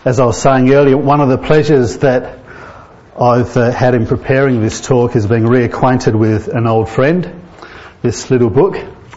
As I was saying earlier, one of the pleasures that I've had in preparing this talk is being reacquainted with an old friend, this little book.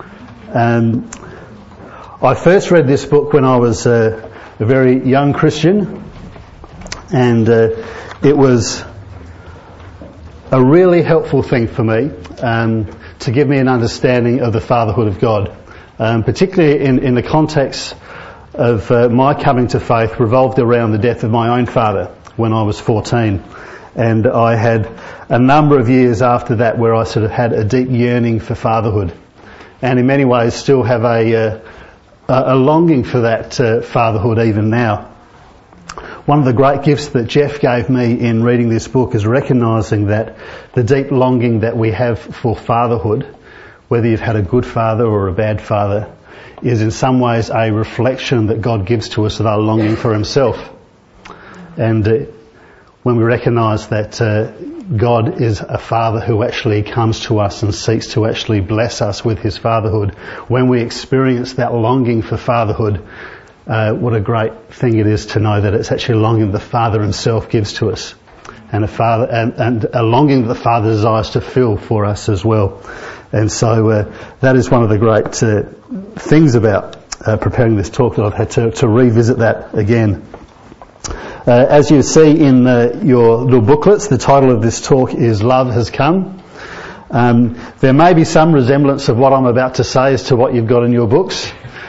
I first read this book when I was a very young Christian, and it was a really helpful thing for me to give me an understanding of the fatherhood of God, particularly in the context of my coming to faith revolved around the death of my own father when I was 14. And I had a number of years after that where I sort of had a deep yearning for fatherhood, and in many ways still have a longing for that fatherhood even now. One of the great gifts that Jeff gave me in reading this book is recognising that the deep longing that we have for fatherhood, whether you've had a good father or a bad father, is in some ways a reflection that God gives to us of our longing for Himself. And when we recognise that God is a Father who actually comes to us and seeks to actually bless us with His fatherhood, when we experience that longing for fatherhood, what a great thing it is to know that it's actually a longing the Father Himself gives to us, and a longing that the Father desires to fill for us as well. And so that is one of the great things about preparing this talk, that I've had to revisit that again. As you see in your little booklets, the title of this talk is Love Has Come. There may be some resemblance of what I'm about to say as to what you've got in your books.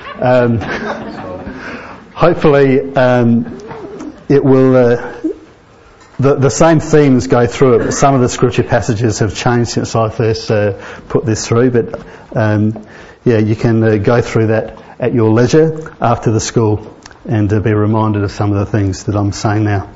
Hopefully it will... The same themes go through it, but some of the scripture passages have changed since I first put this through. But you can go through that at your leisure after the school and be reminded of some of the things that I'm saying now.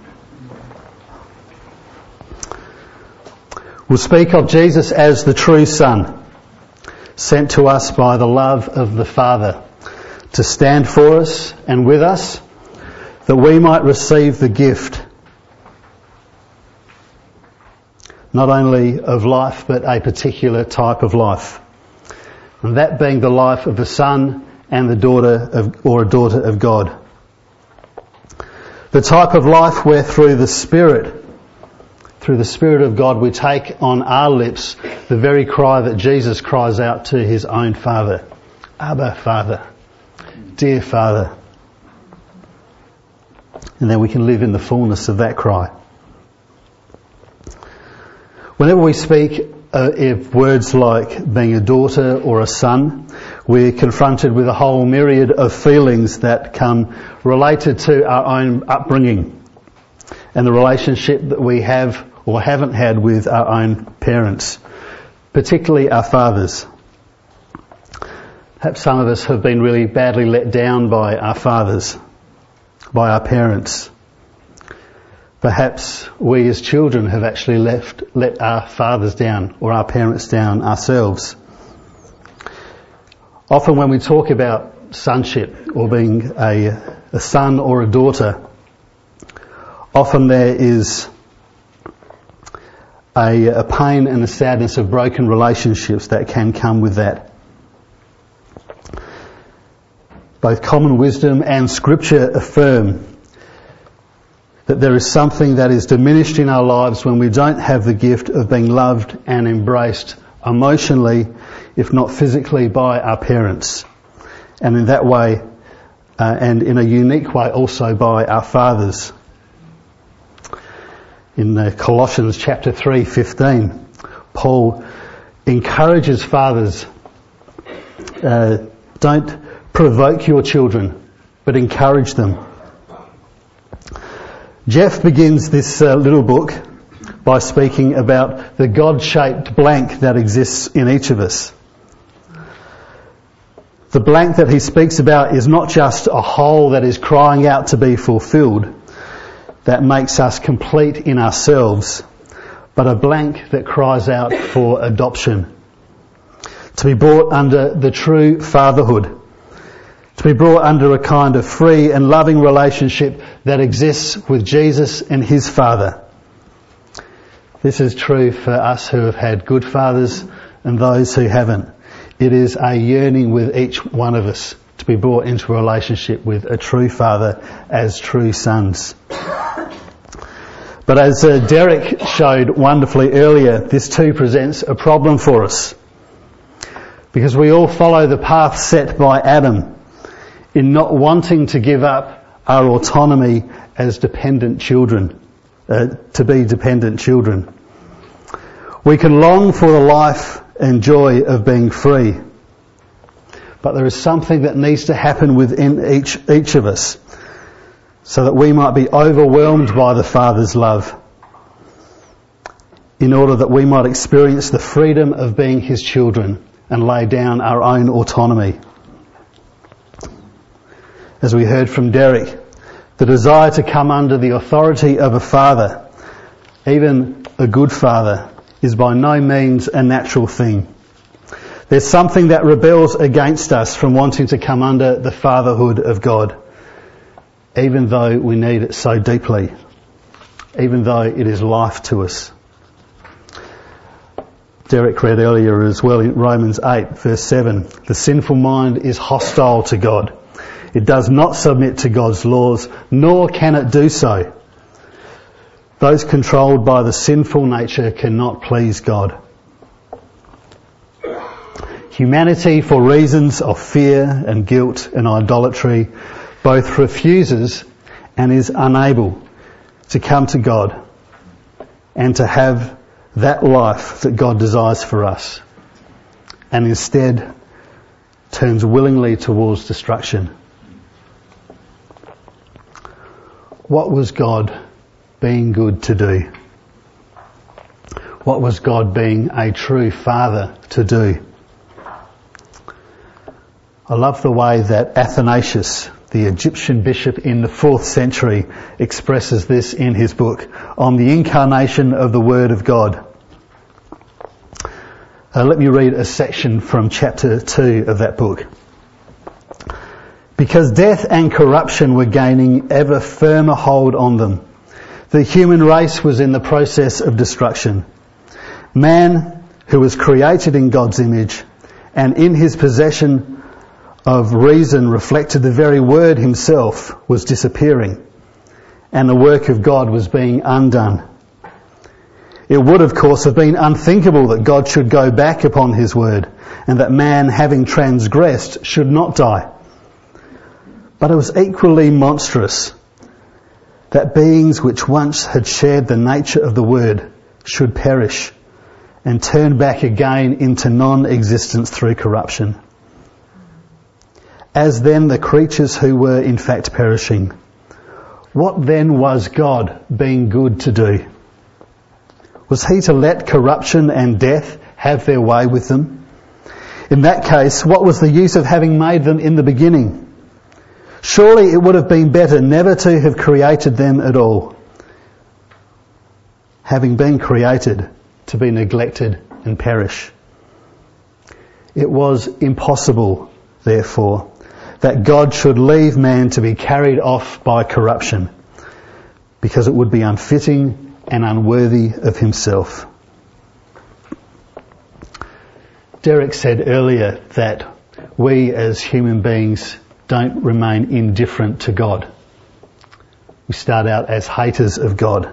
We'll speak of Jesus as the true Son, sent to us by the love of the Father, to stand for us and with us, that we might receive the gift not only of life, but a particular type of life. And that being the life of a son and a daughter of God. The type of life where through the Spirit of God, we take on our lips the very cry that Jesus cries out to His own Father. Abba, Father. Dear Father. And then we can live in the fullness of that cry. Whenever we speak of words like being a daughter or a son, we're confronted with a whole myriad of feelings that come related to our own upbringing and the relationship that we have or haven't had with our own parents, particularly our fathers. Perhaps some of us have been really badly let down by our fathers, by our parents. Perhaps we as children have actually let our fathers down or our parents down ourselves. Often when we talk about sonship or being a son or a daughter, often there is a pain and a sadness of broken relationships that can come with that. Both common wisdom and scripture affirm that there is something that is diminished in our lives when we don't have the gift of being loved and embraced emotionally, if not physically, by our parents. And in that way, and in a unique way also by our fathers. In Colossians chapter 3:15, Paul encourages fathers, don't provoke your children, but encourage them. Jeff begins this little book by speaking about the God-shaped blank that exists in each of us. The blank that he speaks about is not just a hole that is crying out to be fulfilled, that makes us complete in ourselves, but a blank that cries out for adoption. To be brought under the true fatherhood. To be brought under a kind of free and loving relationship that exists with Jesus and His Father. This is true for us who have had good fathers and those who haven't. It is a yearning with each one of us to be brought into a relationship with a true father as true sons. But as Derek showed wonderfully earlier, this too presents a problem for us. Because we all follow the path set by Adam in not wanting to give up our autonomy as dependent children, to be dependent children. We can long for the life and joy of being free. But there is something that needs to happen within each of us so that we might be overwhelmed by the Father's love, in order that we might experience the freedom of being His children and lay down our own autonomy. As we heard from Derek, the desire to come under the authority of a father, even a good father, is by no means a natural thing. There's something that rebels against us from wanting to come under the fatherhood of God, even though we need it so deeply, even though it is life to us. Derek read earlier as well in Romans 8 verse 7, the sinful mind is hostile to God. It does not submit to God's laws, nor can it do so. Those controlled by the sinful nature cannot please God. Humanity, for reasons of fear and guilt and idolatry, both refuses and is unable to come to God and to have that life that God desires for us, and instead turns willingly towards destruction. What was God being good to do? What was God being a true father to do? I love the way that Athanasius, the Egyptian bishop in the 4th century, expresses this in his book on the incarnation of the Word of God. Let me read a section from chapter 2 of that book. Because death and corruption were gaining ever firmer hold on them, the human race was in the process of destruction. Man, who was created in God's image and in his possession of reason reflected the very Word Himself, was disappearing, and the work of God was being undone. It would, of course, have been unthinkable that God should go back upon His Word, and that man, having transgressed, should not die. But it was equally monstrous that beings which once had shared the nature of the Word should perish and turn back again into non-existence through corruption. As then the creatures who were in fact perishing, what then was God being good to do? Was He to let corruption and death have their way with them? In that case, what was the use of having made them in the beginning? Surely it would have been better never to have created them at all, having been created to be neglected and perish. It was impossible, therefore, that God should leave man to be carried off by corruption, because it would be unfitting and unworthy of Himself. Derek said earlier that we as human beings don't remain indifferent to God. We start out as haters of God.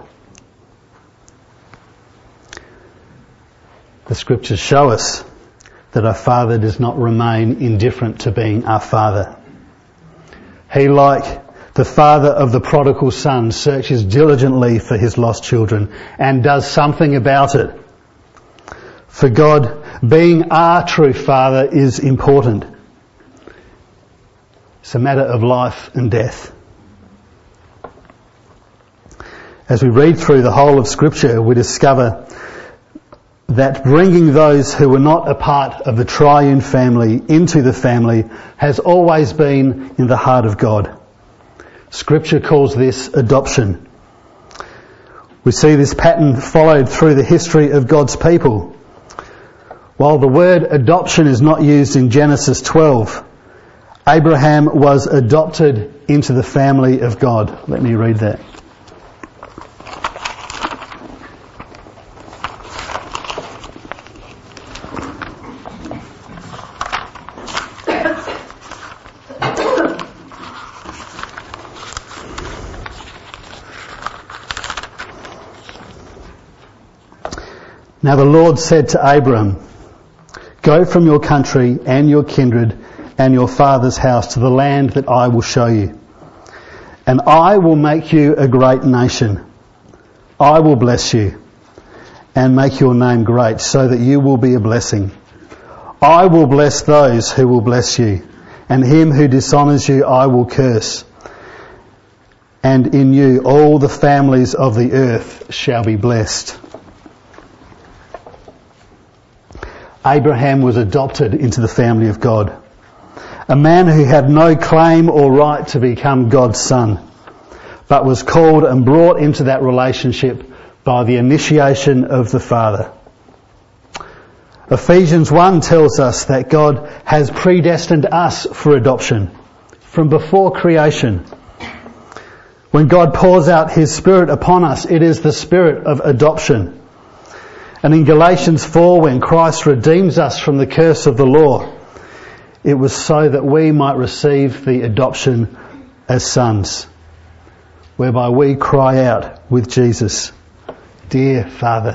The scriptures show us that our Father does not remain indifferent to being our Father. He, like the father of the prodigal son, searches diligently for his lost children and does something about it. For God, being our true Father is important. It's a matter of life and death. As we read through the whole of Scripture, we discover that bringing those who were not a part of the triune family into the family has always been in the heart of God. Scripture calls this adoption. We see this pattern followed through the history of God's people. While the word adoption is not used in Genesis 12, Abraham was adopted into the family of God. Let me read that. Now the Lord said to Abram, "Go from your country and your kindred and your father's house to the land that I will show you. And I will make you a great nation. I will bless you and make your name great, so that you will be a blessing. I will bless those who will bless you, and him who dishonours you I will curse. And in you all the families of the earth shall be blessed." Abraham was adopted into the family of God. A man who had no claim or right to become God's son, but was called and brought into that relationship by the initiation of the Father. Ephesians 1 tells us that God has predestined us for adoption from before creation. When God pours out His Spirit upon us, it is the Spirit of adoption. And in Galatians 4, when Christ redeems us from the curse of the law, it was so that we might receive the adoption as sons, whereby we cry out with Jesus, "Dear Father."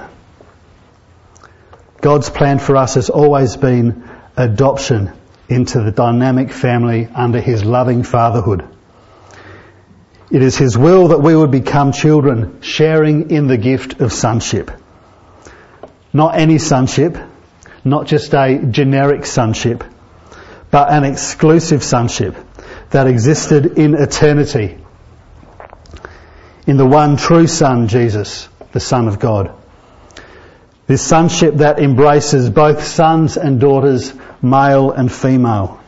God's plan for us has always been adoption into the dynamic family under His loving fatherhood. It is His will that we would become children sharing in the gift of sonship. Not any sonship, not just a generic sonship, but an exclusive sonship that existed in eternity in the one true Son, Jesus, the Son of God. This sonship that embraces both sons and daughters, male and female.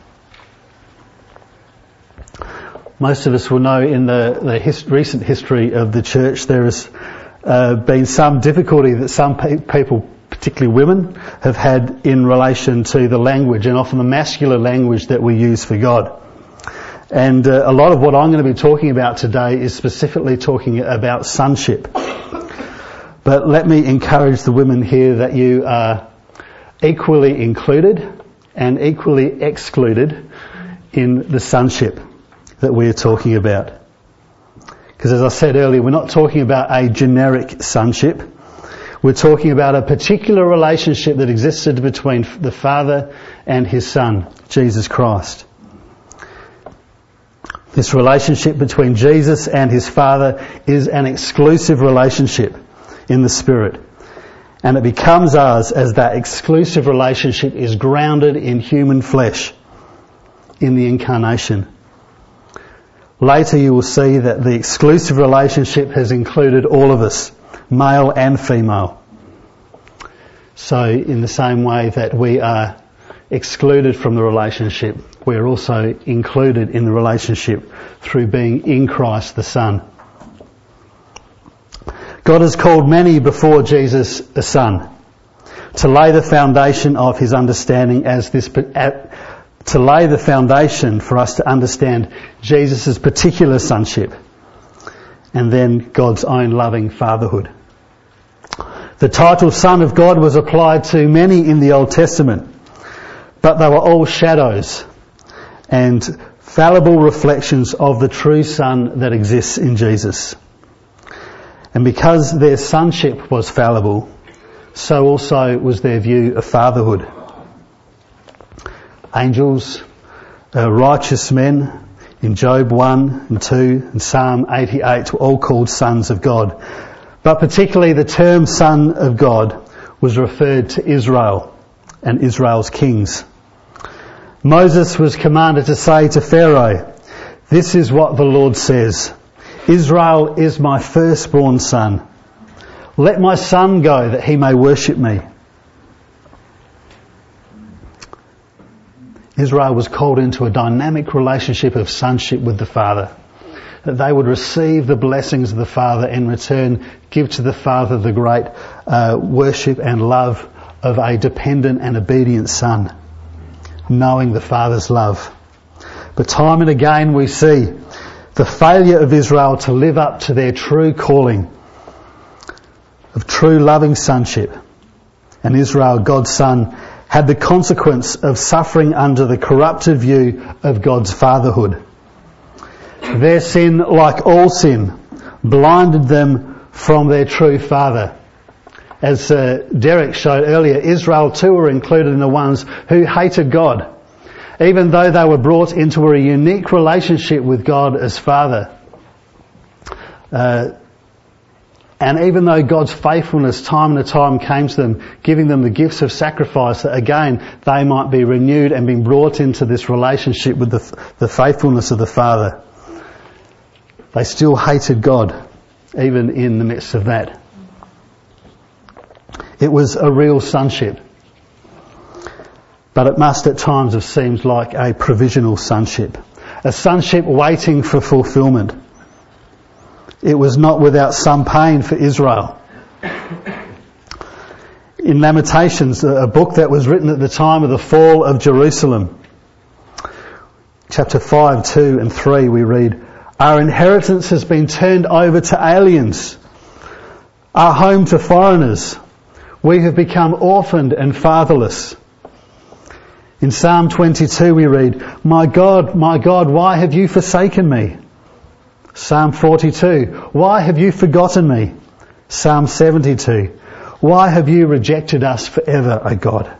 Most of us will know in the recent history of the church there has been some difficulty that some people, particularly women, have had in relation to the language, and often the masculine language that we use for God. And a lot of what I'm going to be talking about today is specifically talking about sonship. But let me encourage the women here that you are equally included and equally excluded in the sonship that we are talking about. Because as I said earlier, we're not talking about a generic sonship. We're talking about a particular relationship that existed between the Father and His Son, Jesus Christ. This relationship between Jesus and His Father is an exclusive relationship in the Spirit. And it becomes ours as that exclusive relationship is grounded in human flesh, in the incarnation. Later you will see that the exclusive relationship has included all of us, male and female. So in the same way that we are excluded from the relationship, we are also included in the relationship through being in Christ the Son. God has called many before Jesus a son to lay the foundation of His understanding to lay the foundation for us to understand Jesus' particular sonship and then God's own loving fatherhood. The title Son of God was applied to many in the Old Testament, but they were all shadows and fallible reflections of the true Son that exists in Jesus. And because their sonship was fallible, so also was their view of fatherhood. Angels, righteous men in Job 1 and 2 and Psalm 88 were all called sons of God. But particularly the term Son of God was referred to Israel and Israel's kings. Moses was commanded to say to Pharaoh, "This is what the Lord says, Israel is my firstborn son. Let my son go that he may worship me." Israel was called into a dynamic relationship of sonship with the Father, that they would receive the blessings of the Father and in return give to the Father the great worship and love of a dependent and obedient son, knowing the Father's love. But time and again we see the failure of Israel to live up to their true calling of true loving sonship. And Israel, God's son, had the consequence of suffering under the corrupted view of God's fatherhood. Their sin, like all sin, blinded them from their true Father As Derek showed earlier, Israel too were included in the ones who hated God, even though they were brought into a unique relationship with God as Father. And even though God's faithfulness time and time came to them, giving them the gifts of sacrifice, that again they might be renewed and being brought into this relationship with the faithfulness of the Father, they still hated God, even in the midst of that. It was a real sonship, but it must at times have seemed like a provisional sonship, a sonship waiting for fulfilment. It was not without some pain for Israel. In Lamentations, a book that was written at the time of the fall of Jerusalem, chapter 5, 2 and 3, we read, "Our inheritance has been turned over to aliens, our home to foreigners. We have become orphaned and fatherless." In Psalm 22 we read, my God, why have you forsaken me?" Psalm 42, "Why have you forgotten me?" Psalm 72, "Why have you rejected us forever, O God?"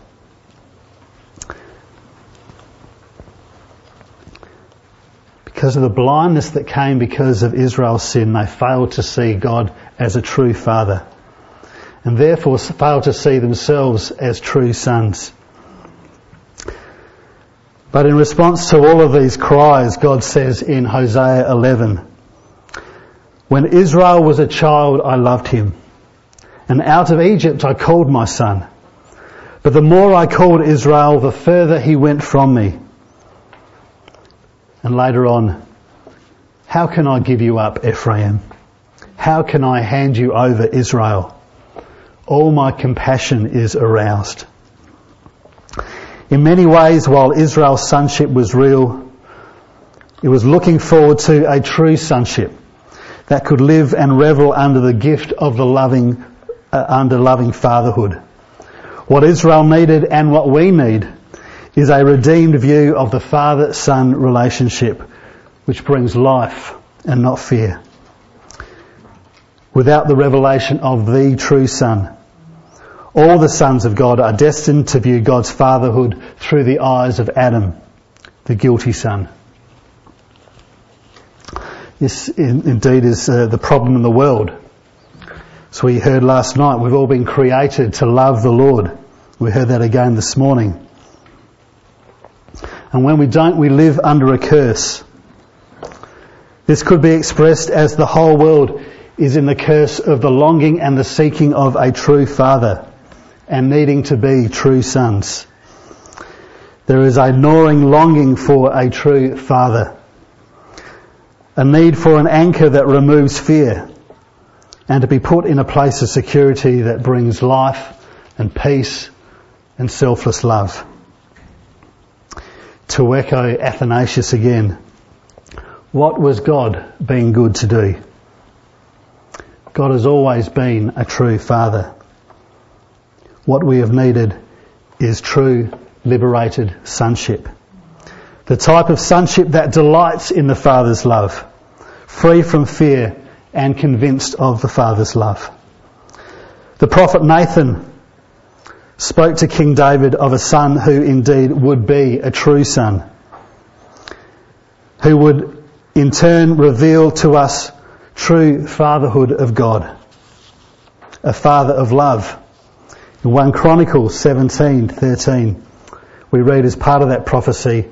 Because of the blindness that came because of Israel's sin, they failed to see God as a true Father, and therefore failed to see themselves as true sons. But in response to all of these cries, God says in Hosea 11, "When Israel was a child, I loved him, and out of Egypt I called my son. But the more I called Israel, the further he went from me." And later on, "How can I give you up, Ephraim? How can I hand you over, Israel? All my compassion is aroused." In many ways, while Israel's sonship was real, it was looking forward to a true sonship that could live and revel under the gift of the loving fatherhood. What Israel needed and what we need is a redeemed view of the father-son relationship, which brings life and not fear. Without the revelation of the true Son, all the sons of God are destined to view God's fatherhood through the eyes of Adam, the guilty son. This indeed is the problem in the world. So we heard last night, we've all been created to love the Lord. We heard that again this morning. And when we don't, we live under a curse. This could be expressed as the whole world is in the curse of the longing and the seeking of a true father and needing to be true sons. There is a gnawing longing for a true father, a need for an anchor that removes fear, and to be put in a place of security that brings life and peace and selfless love. To echo Athanasius again, what was God being good to do? God has always been a true father. What we have needed is true liberated sonship. The type of sonship that delights in the Father's love, free from fear and convinced of the Father's love. The prophet Nathan spoke to King David of a son who indeed would be a true son, who would in turn reveal to us true fatherhood of God, a father of love. In 1 Chronicles 17:13, we read as part of that prophecy,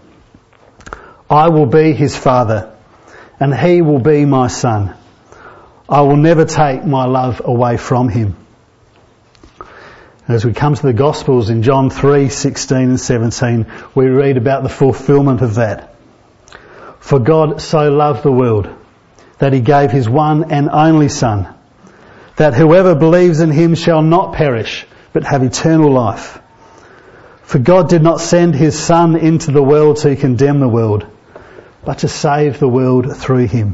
"I will be his father, and he will be my son. I will never take my love away from him." As we come to the Gospels in John 3:16 and 17, we read about the fulfilment of that. "For God so loved the world that he gave his one and only Son, that whoever believes in him shall not perish, but have eternal life. For God did not send his Son into the world to condemn the world, but to save the world through him."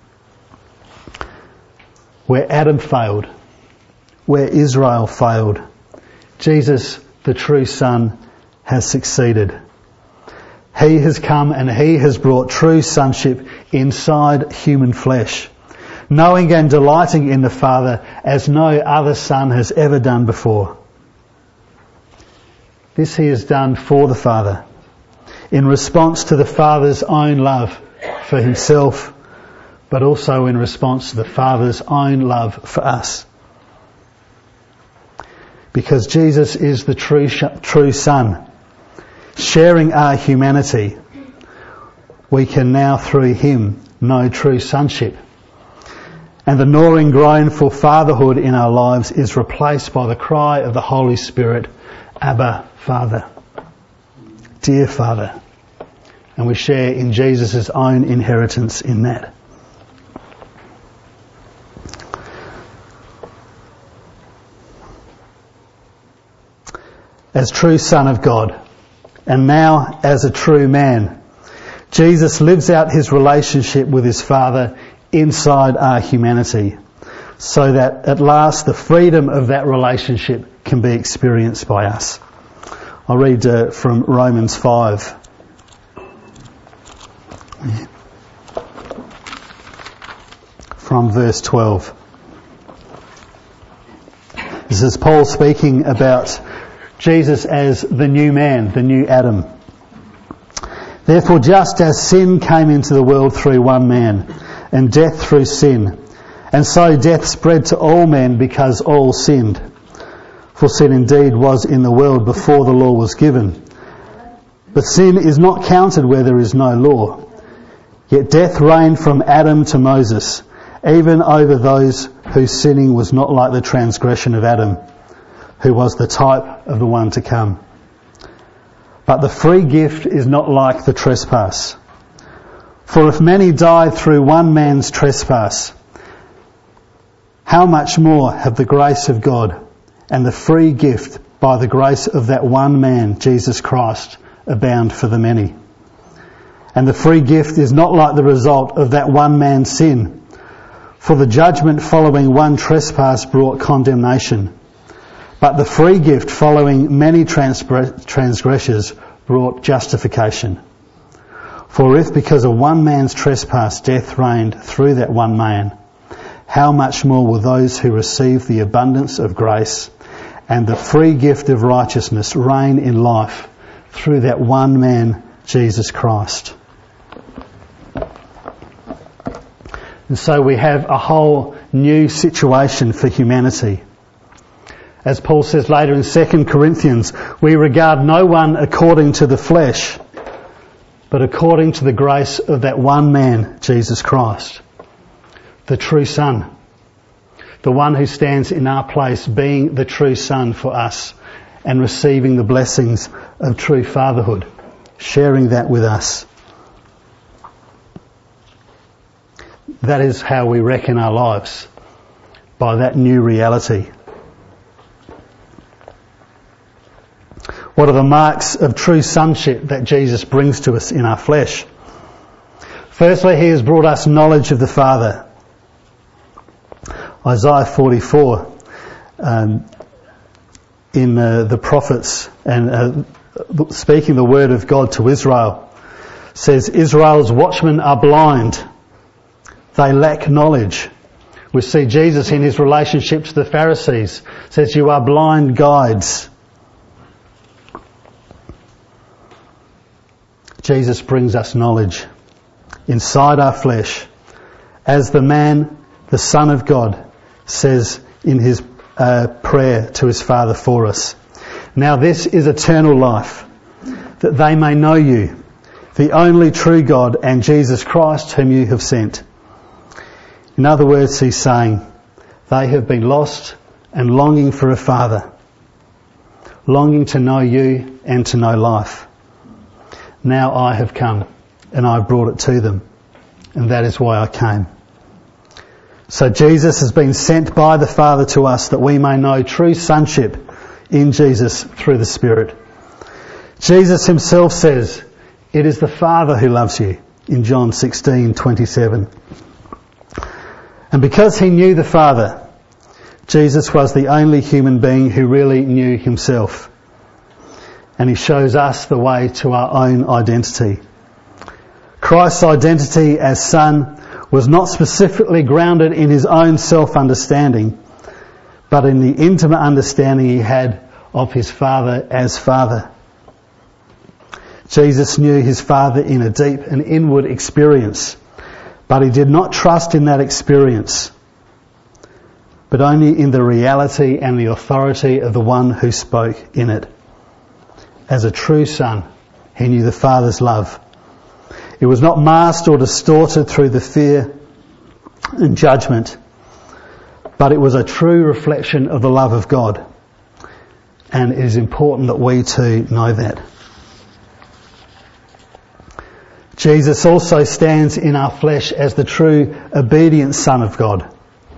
Where Adam failed, where Israel failed, Jesus, the true Son, has succeeded. He has come and he has brought true sonship inside human flesh, knowing and delighting in the Father as no other Son has ever done before. This he has done for the Father, in response to the Father's own love for himself, but also in response to the Father's own love for us. Because Jesus is the true Son, sharing our humanity, we can now through him know true sonship. And the gnawing groan for fatherhood in our lives is replaced by the cry of the Holy Spirit, Abba, Father. Dear Father. And we share in Jesus' own inheritance in that. As true Son of God, and now as a true man, Jesus lives out his relationship with his Father inside our humanity, so that at last the freedom of that relationship can be experienced by us. I'll read from Romans 5. From verse 12. This is Paul speaking about Jesus as the new man, the new Adam. Therefore, just as sin came into the world through one man, and death through sin, and so death spread to all men because all sinned. For sin indeed was in the world before the law was given. But sin is not counted where there is no law. Yet death reigned from Adam to Moses, even over those whose sinning was not like the transgression of Adam, who was the type of the one to come. But the free gift is not like the trespass. For if many died through one man's trespass, how much more have the grace of God and the free gift by the grace of that one man, Jesus Christ, abound for the many? And the free gift is not like the result of that one man's sin. For the judgment following one trespass brought condemnation, but the free gift following many transgressors brought justification. For if because of one man's trespass death reigned through that one man, how much more will those who receive the abundance of grace and the free gift of righteousness reign in life through that one man, Jesus Christ? And so we have a whole new situation for humanity. As Paul says later in 2 Corinthians, we regard no one according to the flesh, but according to the grace of that one man, Jesus Christ, the true Son, the one who stands in our place, being the true Son for us and receiving the blessings of true fatherhood, sharing that with us. That is how we reckon our lives, by that new reality. What are the marks of true sonship that Jesus brings to us in our flesh? Firstly, he has brought us knowledge of the Father. Isaiah 44, in the prophets and speaking the word of God to Israel, says, Israel's watchmen are blind. They lack knowledge. We see Jesus in his relationship to the Pharisees, says, you are blind guides. Jesus brings us knowledge inside our flesh, as the man, the Son of God, says in his prayer to his Father for us. Now this is eternal life, that they may know you, the only true God, and Jesus Christ whom you have sent. In other words, he's saying, they have been lost and longing for a Father, longing to know you and to know life. Now I have come and I've brought it to them, and that is why I came. So Jesus has been sent by the Father to us that we may know true sonship in Jesus through the Spirit. Jesus himself says, it is the Father who loves you, in John 16:27. And because he knew the Father, Jesus was the only human being who really knew himself. And he shows us the way to our own identity. Christ's identity as Son was not specifically grounded in his own self-understanding, but in the intimate understanding he had of his Father as Father. Jesus knew his Father in a deep and inward experience, but he did not trust in that experience, but only in the reality and the authority of the one who spoke in it. As a true son, he knew the Father's love. It was not masked or distorted through the fear and judgment, but it was a true reflection of the love of God. And it is important that we too know that. Jesus also stands in our flesh as the true obedient Son of God.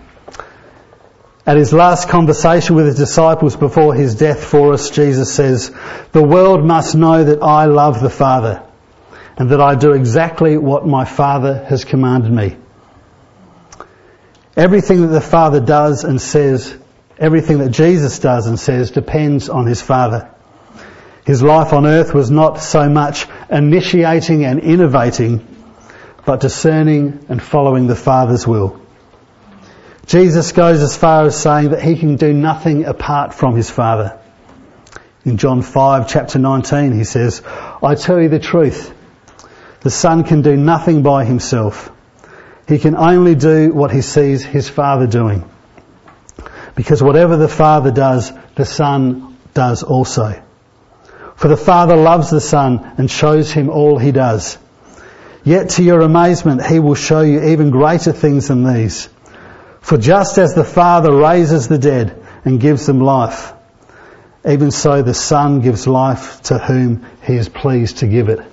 At his last conversation with his disciples before his death for us, Jesus says, "The world must know that I love the Father, and that I do exactly what my Father has commanded me." Everything that the Father does and says, everything that Jesus does and says, depends on his Father. His life on earth was not so much initiating and innovating, but discerning and following the Father's will. Jesus goes as far as saying that he can do nothing apart from his Father. In John 5, chapter 19, he says, "I tell you the truth. The Son can do nothing by himself. He can only do what he sees his Father doing. Because whatever the Father does, the Son does also. For the Father loves the Son and shows him all he does. Yet to your amazement, he will show you even greater things than these. For just as the Father raises the dead and gives them life, even so the Son gives life to whom he is pleased to give it."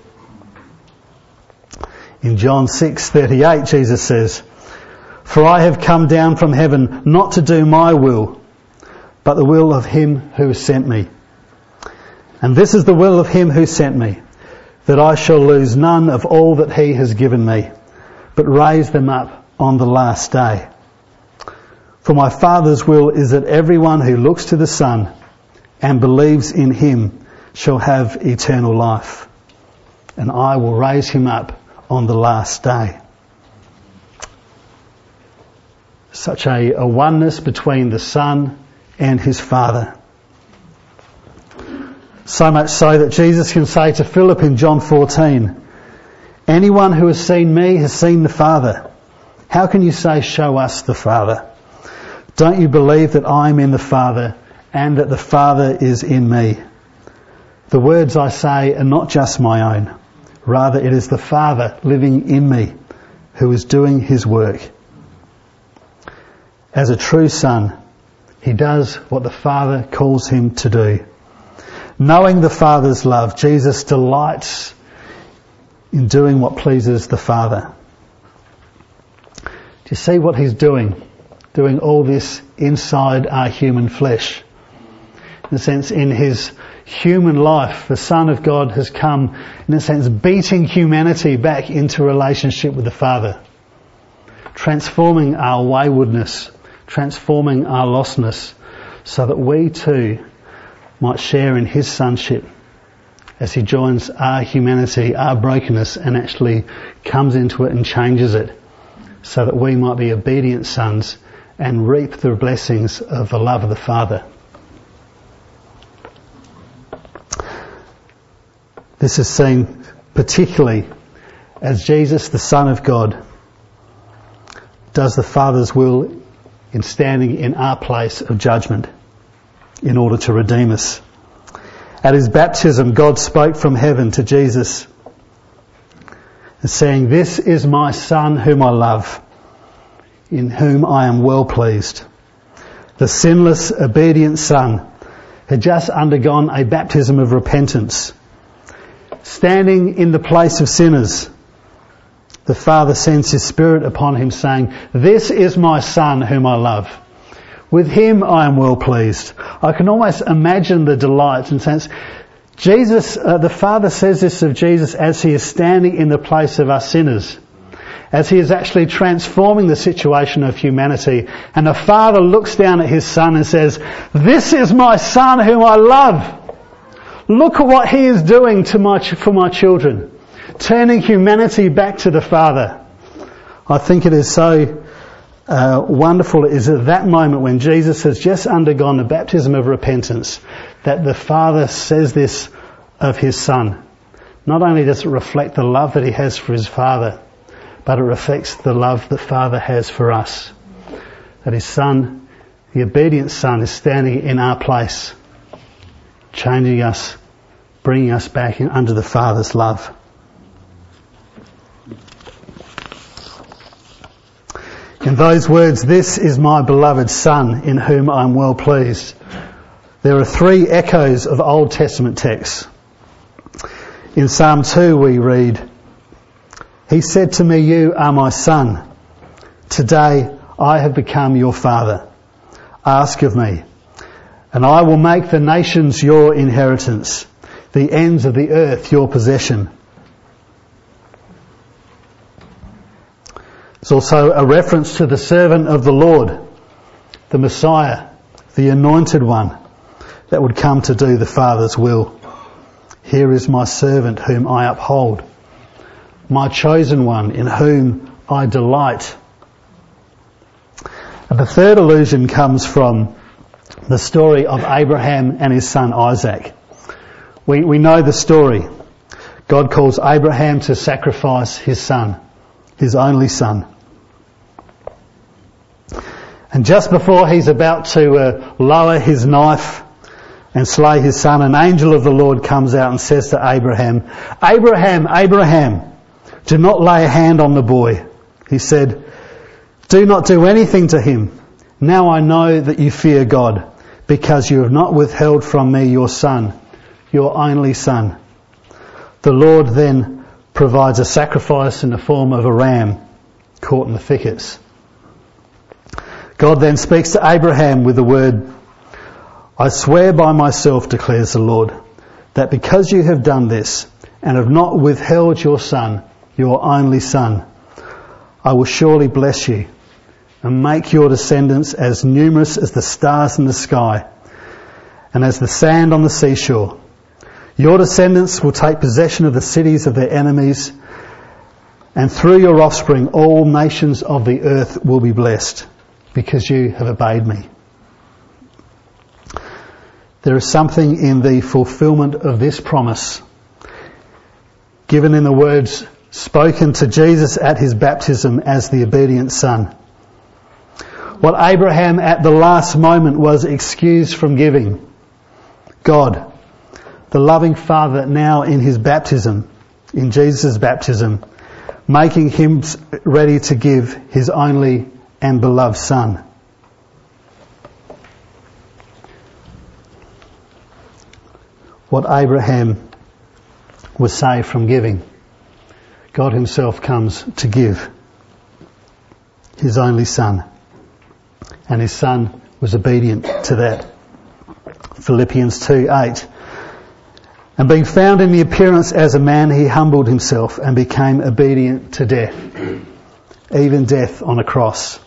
In John 6:38, Jesus says, "For I have come down from heaven not to do my will, but the will of him who sent me. And this is the will of him who sent me, that I shall lose none of all that he has given me, but raise them up on the last day. For my Father's will is that everyone who looks to the Son and believes in him shall have eternal life, and I will raise him up on the last day." Such a oneness between the Son and his Father. So much so that Jesus can say to Philip in John 14, "Anyone who has seen me has seen the Father. How can you say, 'Show us the Father'? Don't you believe that I am in the Father and that the Father is in me? The words I say are not just my own. Rather, it is the Father living in me who is doing his work." As a true son, he does what the Father calls him to do. Knowing the Father's love, Jesus delights in doing what pleases the Father. Do you see what he's doing? Doing all this inside our human flesh. In a sense, in his human life, the Son of God has come, in a sense, beating humanity back into relationship with the Father, transforming our waywardness, transforming our lostness, so that we too might share in his sonship as he joins our humanity, our brokenness, and actually comes into it and changes it, so that we might be obedient sons and reap the blessings of the love of the Father. This is seen particularly as Jesus, the Son of God, does the Father's will in standing in our place of judgment in order to redeem us. At his baptism, God spoke from heaven to Jesus and saying, "This is my Son whom I love, in whom I am well pleased." The sinless, obedient Son had just undergone a baptism of repentance. Standing in the place of sinners, the Father sends his Spirit upon him saying, "This is my Son whom I love. With him I am well pleased." I can almost imagine the delight and sense. Jesus, the Father says this of Jesus as he is standing in the place of us sinners, as he is actually transforming the situation of humanity. And the Father looks down at his Son and says, "This is my Son whom I love. Look at what he is doing for my children, turning humanity back to the Father. I think it is so wonderful. It is at that moment when Jesus has just undergone the baptism of repentance that the Father says this of his Son. Not only does it reflect the love that he has for his Father, but it reflects the love that Father has for us. That his Son, the obedient Son, is standing in our place, changing us, bringing us back under the Father's love. In those words, "This is my beloved Son, in whom I am well pleased," there are three echoes of Old Testament texts. In Psalm 2 we read, "He said to me, 'You are my Son. Today I have become your Father. Ask of me, and I will make the nations your inheritance, the ends of the earth your possession.'" It's also a reference to the servant of the Lord, the Messiah, the anointed one that would come to do the Father's will. "Here is my servant whom I uphold, my chosen one in whom I delight." And the third allusion comes from the story of Abraham and his son Isaac. We know the story. God calls Abraham to sacrifice his son, his only son. And just before he's about to lower his knife and slay his son, an angel of the Lord comes out and says to Abraham, "Abraham, Abraham, do not lay a hand on the boy." He said, "Do not do anything to him. Now I know that you fear God, because you have not withheld from me your son, your only son." The Lord then provides a sacrifice in the form of a ram caught in the thickets. God then speaks to Abraham with the word, "I swear by myself, declares the Lord, that because you have done this and have not withheld your son, your only son, I will surely bless you and make your descendants as numerous as the stars in the sky and as the sand on the seashore. Your descendants will take possession of the cities of their enemies, and through your offspring all nations of the earth will be blessed, because you have obeyed me." There is something in the fulfilment of this promise, given in the words spoken to Jesus at his baptism as the obedient son. What Abraham at the last moment was excused from giving, God, the loving Father, now in his baptism, in Jesus' baptism, making him ready to give his only and beloved Son. What Abraham was saved from giving, God himself comes to give his only Son. And his Son was obedient to that. Philippians 2:8. "And being found in the appearance as a man, he humbled himself and became obedient to death, even death on a cross."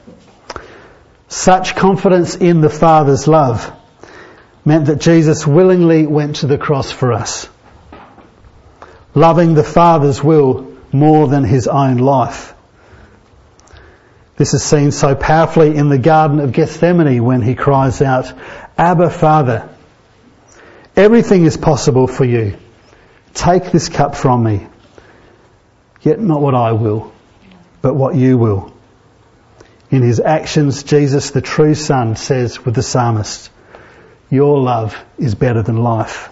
Such confidence in the Father's love meant that Jesus willingly went to the cross for us, loving the Father's will more than his own life. This is seen so powerfully in the Garden of Gethsemane when he cries out, "Abba, Father, everything is possible for you. Take this cup from me. Yet not what I will, but what you will." In his actions, Jesus, the true Son, says with the psalmist, "Your love is better than life."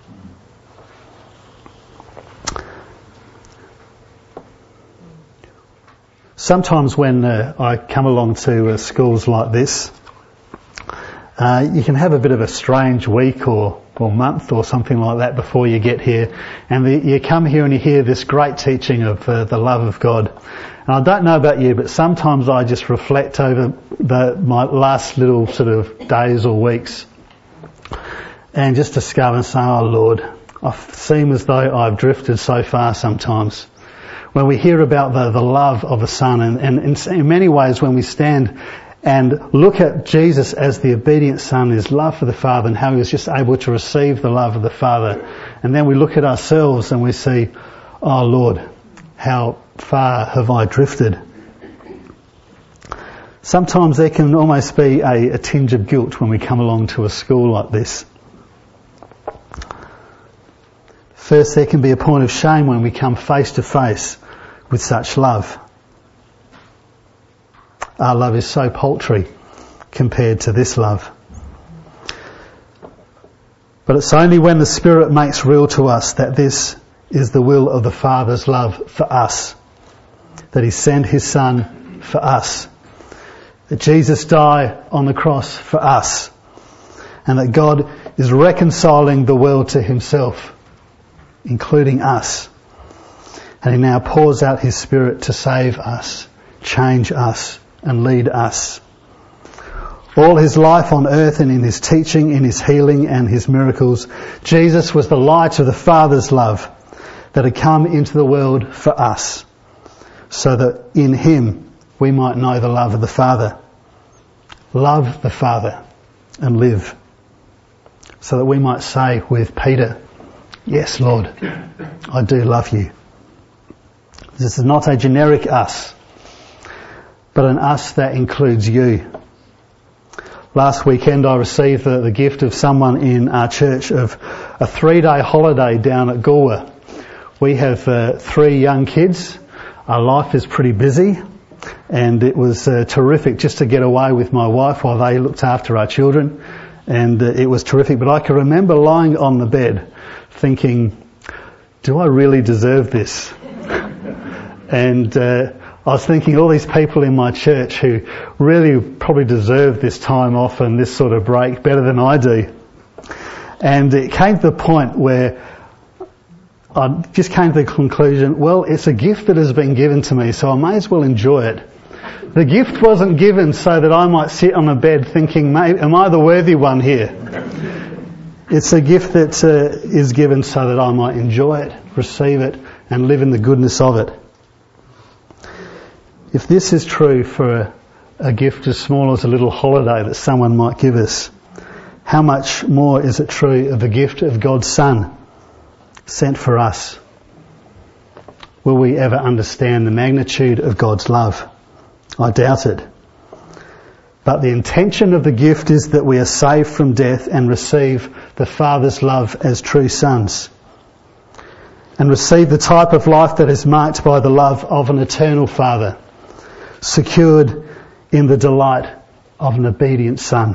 Sometimes when I come along to schools like this, you can have a bit of a strange week or month or something like that before you get here, and you come here and you hear this great teaching of the love of God. And I don't know about you, but sometimes I just reflect over my last little sort of days or weeks and just discover and say, "Oh Lord, I seem as though I've drifted so far sometimes." When we hear about the love of the Son, and in many ways when we stand and look at Jesus as the obedient Son, his love for the Father and how he was just able to receive the love of the Father, and then we look at ourselves and we see, "Oh Lord, how far have I drifted Sometimes there can almost be a tinge of guilt when we come along to a school like this. First, there can be a point of shame when we come face to face with such love. Our love is so paltry compared to this love. But it's only when the Spirit makes real to us that this is the will of the Father's love for us, that He sent His Son for us, that Jesus died on the cross for us, and that God is reconciling the world to Himself, including us. And He now pours out His Spirit to save us, change us, and lead us. All His life on earth and in His teaching, in His healing and His miracles, Jesus was the light of the Father's love that had come into the world for us, so that in Him we might know the love of the Father. Love the Father and live, so that we might say with Peter, "Yes, Lord, I do love you." This is not a generic us, but an us that includes you. Last weekend I received the gift of someone in our church of a 3-day holiday down at Galway. We have 3 young kids. Our life is pretty busy, and it was terrific just to get away with my wife while they looked after our children, and it was terrific. But I can remember lying on the bed thinking, do I really deserve this? And I was thinking all these people in my church who really probably deserve this time off and this sort of break better than I do. And it came to the point where I just came to the conclusion, well, it's a gift that has been given to me, so I may as well enjoy it. The gift wasn't given so that I might sit on a bed thinking, am I the worthy one here? It's a gift that is given so that I might enjoy it, receive it, and live in the goodness of it. If this is true for a gift as small as a little holiday that someone might give us, how much more is it true of the gift of God's Son sent for us? Will we ever understand the magnitude of God's love? I doubt it. But the intention of the gift is that we are saved from death and receive the Father's love as true sons, and receive the type of life that is marked by the love of an eternal Father, secured in the delight of an obedient Son.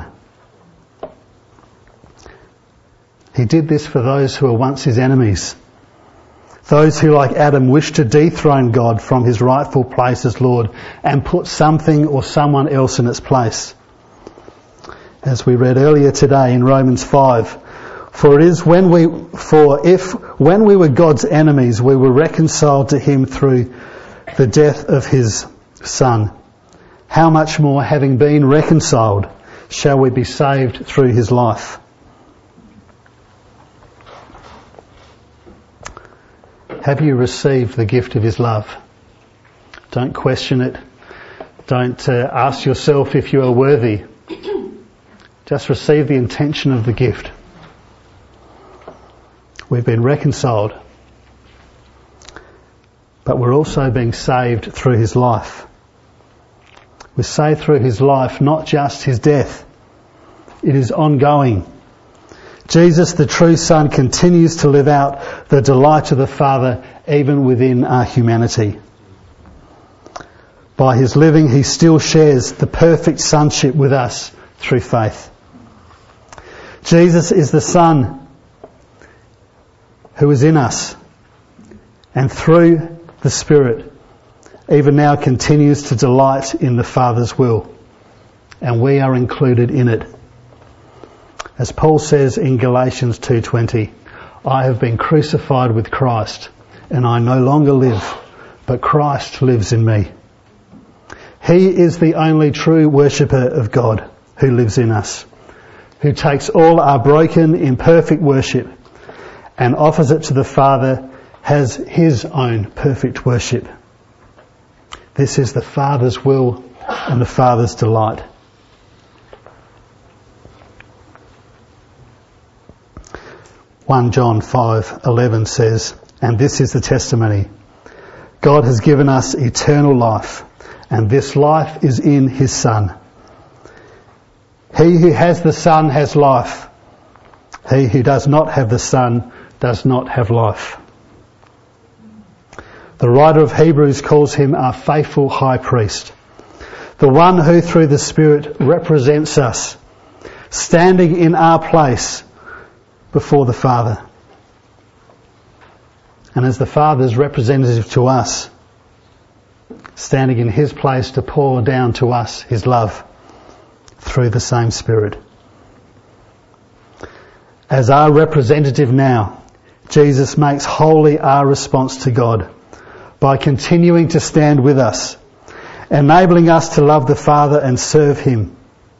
He did this for those who were once His enemies, those who, like Adam, wished to dethrone God from His rightful place as Lord and put something or someone else in its place. As we read earlier today in Romans 5, if when we were God's enemies, we were reconciled to Him through the death of His Son, how much more, having been reconciled, shall we be saved through His life? Have you received the gift of His love? Don't question it. Don't ask yourself if you are worthy. Just receive the intention of the gift. We've been reconciled, but we're also being saved through His life. We're saved through His life, not just His death. It is ongoing. Jesus, the true Son, continues to live out the delight of the Father even within our humanity. By His living, He still shares the perfect sonship with us through faith. Jesus is the Son who is in us, and through the Spirit even now continues to delight in the Father's will, and we are included in it. As Paul says in Galatians 2:20, I have been crucified with Christ, and I no longer live, but Christ lives in me. He is the only true worshipper of God who lives in us, who takes all our broken, imperfect worship and offers it to the Father as His own perfect worship. This is the Father's will and the Father's delight. (1 John 5:11) says, and this is the testimony: God has given us eternal life, and this life is in his Son. He who has the Son has life. He who does not have the Son does not have life. The writer of Hebrews calls him our faithful high priest, the one who through the Spirit represents us, standing in our place before the Father. And as the Father's representative to us, standing in his place to pour down to us his love through the same Spirit. As our representative now, Jesus makes holy our response to God by continuing to stand with us, enabling us to love the Father and serve him.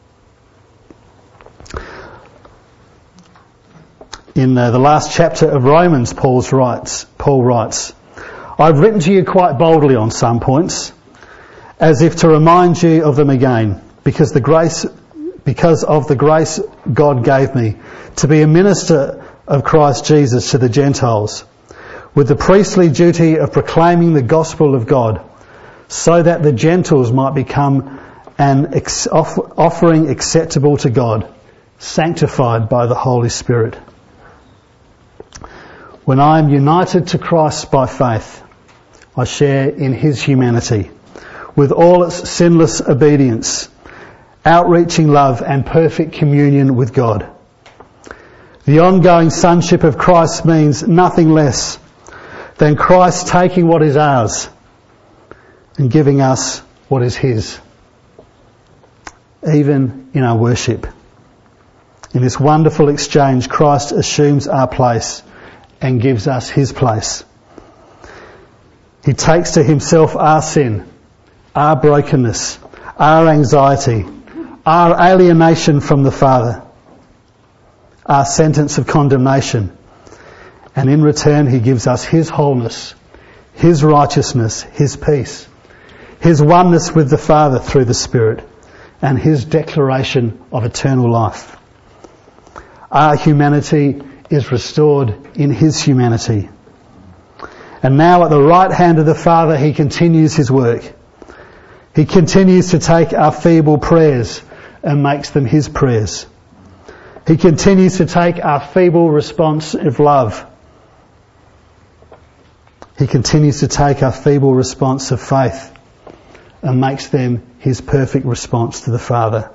In the last chapter of Romans, Paul writes, I've written to you quite boldly on some points, as if to remind you of them again, because of the grace God gave me to be a minister of Christ Jesus to the Gentiles, with the priestly duty of proclaiming the gospel of God, so that the Gentiles might become an offering acceptable to God, sanctified by the Holy Spirit. When I am united to Christ by faith, I share in his humanity, with all its sinless obedience, outreaching love and perfect communion with God. The ongoing sonship of Christ means nothing less than Christ taking what is ours and giving us what is his, even in our worship. In this wonderful exchange, Christ assumes our place and gives us his place. He takes to himself our sin, our brokenness, our anxiety, our alienation from the Father, our sentence of condemnation, and in return he gives us his wholeness, his righteousness, his peace, his oneness with the Father through the Spirit, and his declaration of eternal life. Our humanity is restored in his humanity. And now at the right hand of the Father he continues his work. He continues to take our feeble prayers and makes them his prayers. He continues to take our feeble response of love. He continues to take our feeble response of faith and makes them his perfect response to the Father.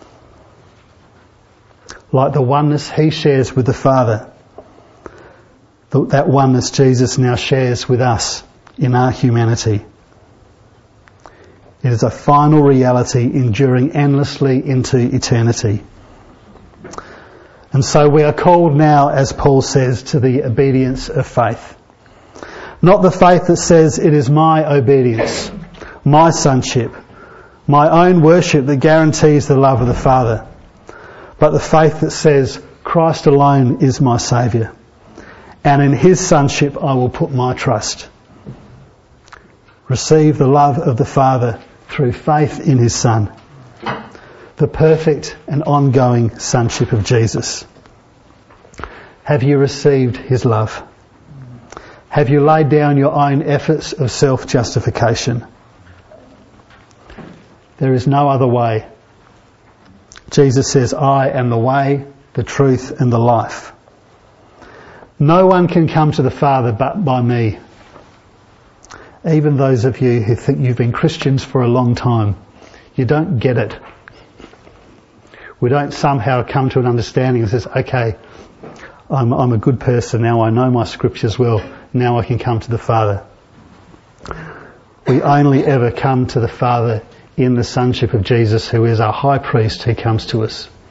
Like the oneness he shares with the Father, that oneness Jesus now shares with us in our humanity. It is a final reality enduring endlessly into eternity. And so we are called now, as Paul says, to the obedience of faith. Not the faith that says it is my obedience, my sonship, my own worship that guarantees the love of the Father, but the faith that says Christ alone is my Saviour, and in his sonship I will put my trust. Receive the love of the Father through faith in his Son, the perfect and ongoing sonship of Jesus. Have you received his love? Have you laid down your own efforts of self-justification? There is no other way. Jesus says, I am the way, the truth and the life. No one can come to the Father but by me. Even those of you who think you've been Christians for a long time, you don't get it. We don't somehow come to an understanding that says, okay, I'm a good person now, I know my scriptures well, now I can come to the Father. We only ever come to the Father in the sonship of Jesus, who is our high priest who comes to us.